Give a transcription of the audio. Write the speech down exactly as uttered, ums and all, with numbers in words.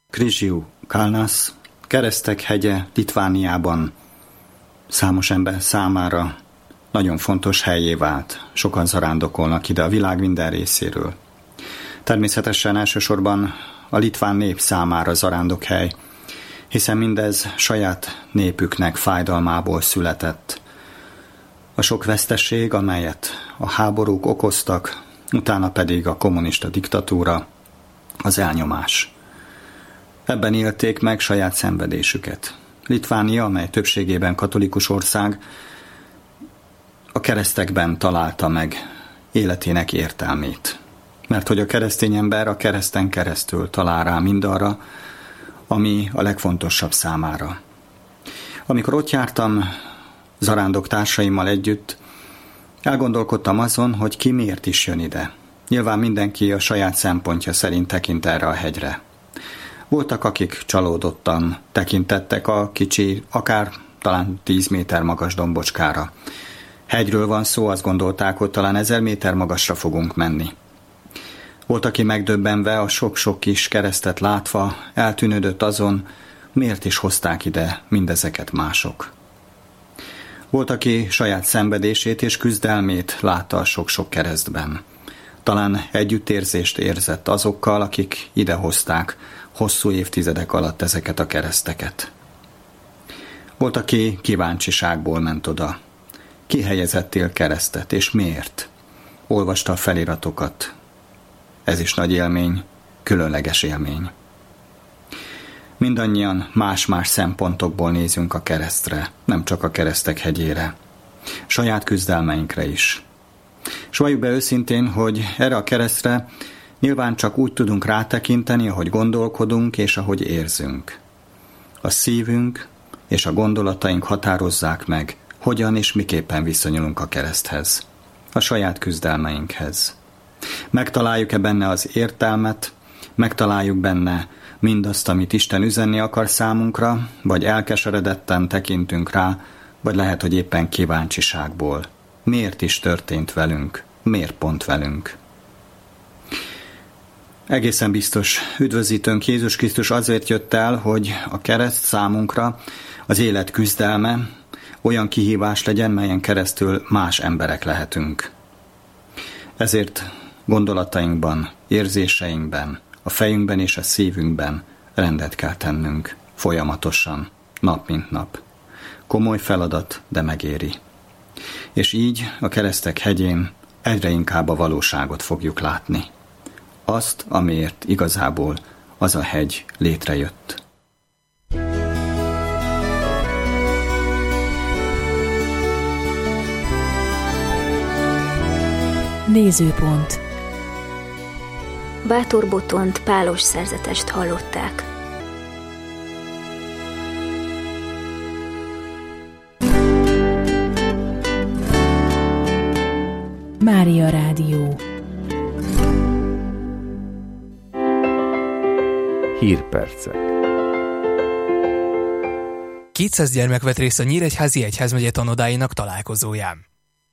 Kryžių kalnas, Keresztek hegye Litvániában számos ember számára nagyon fontos hellyé vált. Sokan zarándokolnak ide a világ minden részéről. Természetesen elsősorban a litván nép számára zarándokhely, hiszen mindez saját népüknek fájdalmából született. A sok veszteség, amelyet a háborúk okoztak, utána pedig a kommunista diktatúra, az elnyomás. Ebben élték meg saját szenvedésüket. Litvánia, amely többségében katolikus ország, a keresztekben találta meg életének értelmét. Mert hogy a keresztény ember a kereszten keresztül talál rá mindarra, ami a legfontosabb számára. Amikor ott jártam zarándok társaimmal együtt, elgondolkodtam azon, hogy ki miért is jön ide. Nyilván mindenki a saját szempontja szerint tekint erre a hegyre. Voltak, akik csalódottan tekintettek a kicsi, akár talán tíz méter magas dombocskára. Hegyről van szó, azt gondolták, hogy talán ezer méter magasra fogunk menni. Volt, aki megdöbbenve, a sok-sok kis keresztet látva eltűnődött azon, miért is hozták ide mindezeket mások. Volt, aki saját szenvedését és küzdelmét látta a sok-sok keresztben. Talán együttérzést érzett azokkal, akik idehozták hosszú évtizedek alatt ezeket a kereszteket. Volt, aki kíváncsiságból ment oda. Ki helyezettél keresztet, és miért? Olvasta a feliratokat. Ez is nagy élmény, különleges élmény. Mindannyian más-más szempontokból nézünk a keresztre, nem csak a keresztek hegyére. Saját küzdelmeinkre is. S valljuk be őszintén, hogy erre a keresztre nyilván csak úgy tudunk rátekinteni, ahogy gondolkodunk és ahogy érzünk. A szívünk és a gondolataink határozzák meg, hogyan és miképpen viszonyulunk a kereszthez, a saját küzdelmeinkhez. Megtaláljuk-e benne az értelmet, megtaláljuk benne mindazt, amit Isten üzenni akar számunkra, vagy elkeseredetten tekintünk rá, vagy lehet, hogy éppen kíváncsiságból. Miért is történt velünk? Miért pont velünk? Egészen biztos, üdvözítőnk Jézus Krisztus azért jött el, hogy a kereszt számunkra az élet küzdelme olyan kihívás legyen, melyen keresztül más emberek lehetünk. Ezért gondolatainkban, érzéseinkben, a fejünkben és a szívünkben rendet kell tennünk, folyamatosan, nap mint nap. Komoly feladat, de megéri. És így a keresztek hegyén egyre inkább a valóságot fogjuk látni. Azt, amiért igazából az a hegy létrejött. Nézőpont. Bátor Botont pálos szerzetest hallották. Mária Rádió. Hírpercek. kétszáz gyermek vett részt a Nyíregyházi Egyházmegye tanodáinak találkozóján.